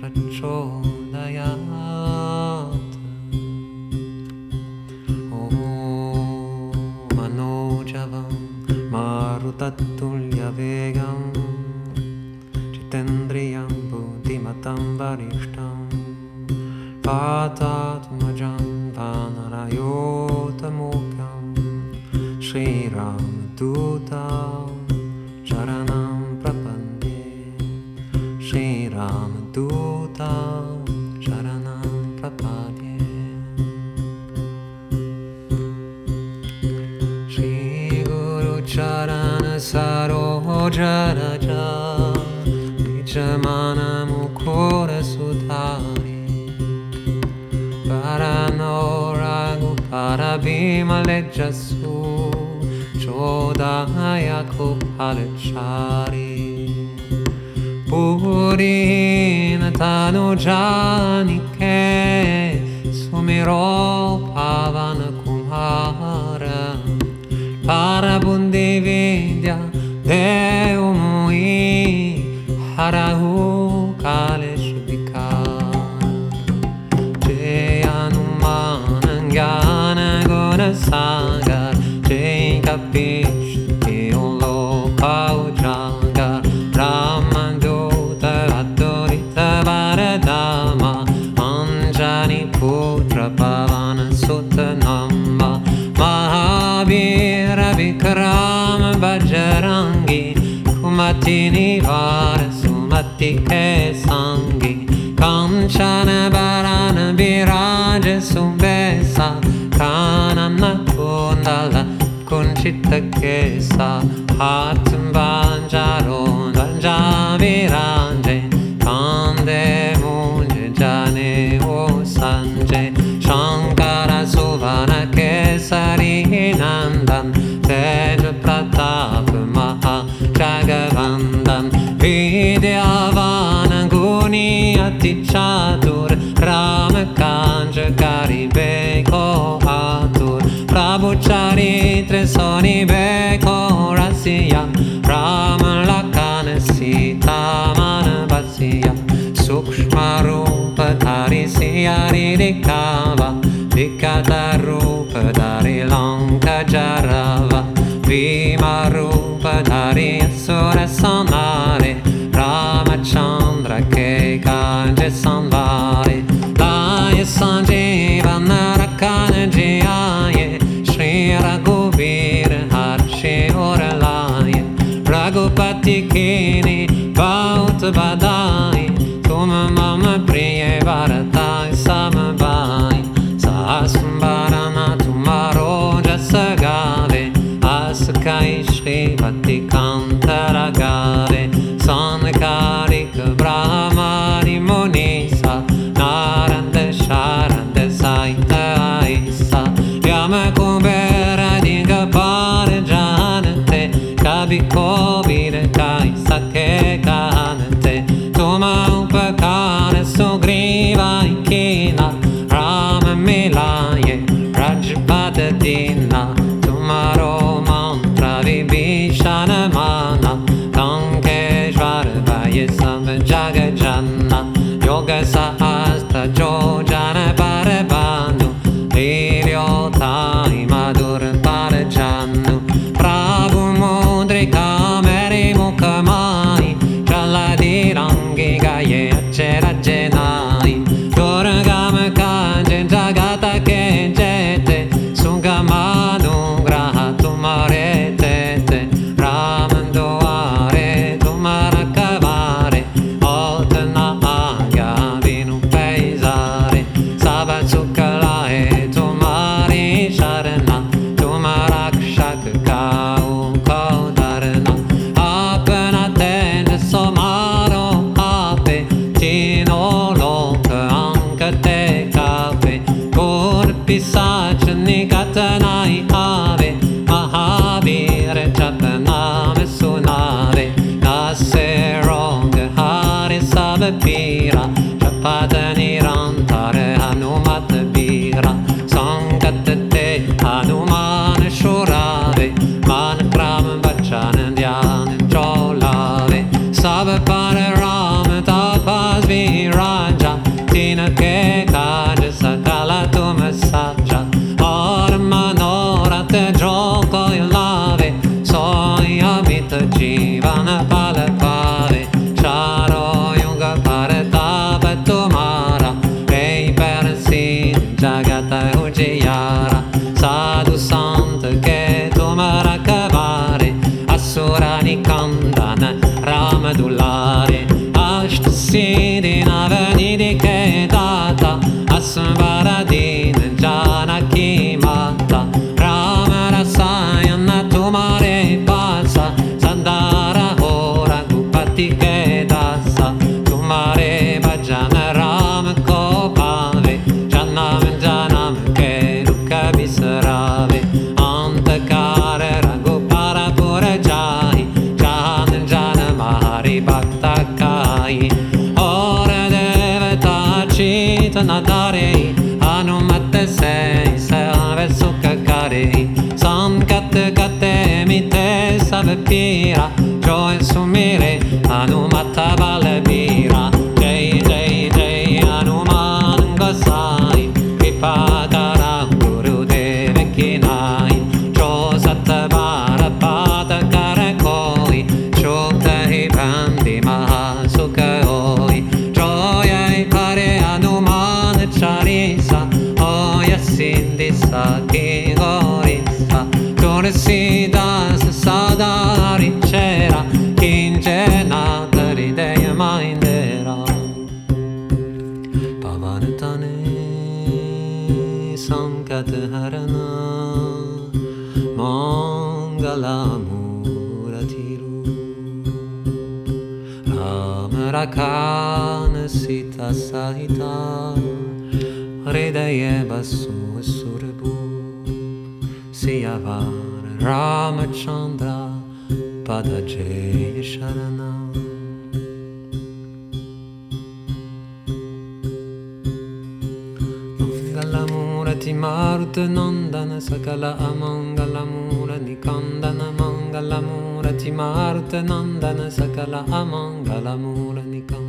प्रचोदयात् मनोजवं मारुततुल्यवेगं जितेन्द्रियं बुद्धिमतं वरिष्ठं वातात्मजं वानरयोतमूकं श्रीरामदूतं शरणं प्रपद्ये श्रीरामदूतं शरणं प्रपद्ये श्रीगुरुचरण सरोज रज निजमनमुकुरसुधारि Parano ragu parabhimalejjasu Chodaya kupalechari Purina tanu janike Sumiro pavana kumara Parabundi vidya deumui Harahu kaleshubika Jnana guna sagar Jai kapish Yolo paujagar Ramadutta Adurita Varadama Anjani putra pavana suttanama Mahavira vikrama bhajarangi Kumati nivara sumati ke sangi Kanchana varana viraja subesa Kanana kundala kunchita kesa Hatum banjaron banjaviranje Kande munje jane o sanje Shankara suvana kesari nandan Teja pratap maha jagavandan Vidyavana guni ati chatur Rama kanja kari beko atur Prabhu charitre soni beko rasiya Rama lakana sita manavasiya Sukshma rupa dhari siyari dikava Vikata rupa dhari lanka jarava Bhima rupa dhari asura sanare Ramachandra ke kanje sanvare Laya sanjivana rakana jiyaye Shri Raghuvir harshe oralaye Raghupati kini baut badai Tum mama priye varatai samavai Sasmbarana tumaro jasagave Asakai Shri Bhakti Kantaragave Sankarika Brahmani Munisa Naranda Sharanda Saita Aisa Yama Kumbera Dinga Parajanate Kavi Kovira Kaisa Ke Kanate Tuma Upakara Sugriva Ikina Rama Milaye Rajpada Dina Tumaro Mantra Vibhishana Mana Kankeshvara Vaya Samjagajana Yoga Sahastra Jojana Parabanu Viryotai Madur Parajanu Prabhu Mudrika Meri Mukhamai Jaladirangi Gaye Acerajenai Durgama Kanje Jagata Kejete Sugamanu Graha Tumare Tete Ramanduare Tumara Kavare Altana Aga Vinu Paisare Sabachukalae Tumari Sharana Tumarakshak Kau Kaudarana Apana Tende Somaro Ape Tino Loka Ankate Kape Kur Pisacha Nikatanai Ave Mahavira Chataname Sunare Naseronga Hari Sabapira Chapadani Rantare Hanumata Bira Sangatate Hanuman Shurave Manakram Bachana Dhyan Jolave Sabapara Rama Tapas Vira Nidi Navanidi Kedata Asvaradin Janaki Mata Rama Rasayana Tumare Pasa Sandara Hora Gupati Kedasa Tumare Bhajana Ram Ko Pave Janam Janam Keruka Bisarave Antakare Ragupara Pura Jahi Jan Jana Mahari Bhakta Kai Ora Devata Chitana Darei Hanumatte Sei Salve Sukkakare Sankat Kate Mite Savapira Joy Sumire Hanumata Balabira Jai Jai Jai Hanuman Gosai Kripadara Guru Devakinai Jo Sattavara Pada Karakoi Shoktahi Bandi Mahasukha Oi Joyai Pare Hanuman Charisa Oya Sindisa Ki Gorisa Tulsidas Sada Ricera Kinjena Daridaya Mindera Pavanatane Sankatharana Mangala Muratiru Rama Rakana Sita Sahita Hridaya Basu Surabu Siyavara Ramachandra Padajaya Sharana Mangalamurati Maruta Nandana Sakala Amangalamura Nikandana Mangalamurati Maruta Nandana Sakala Amangalamura Nikandana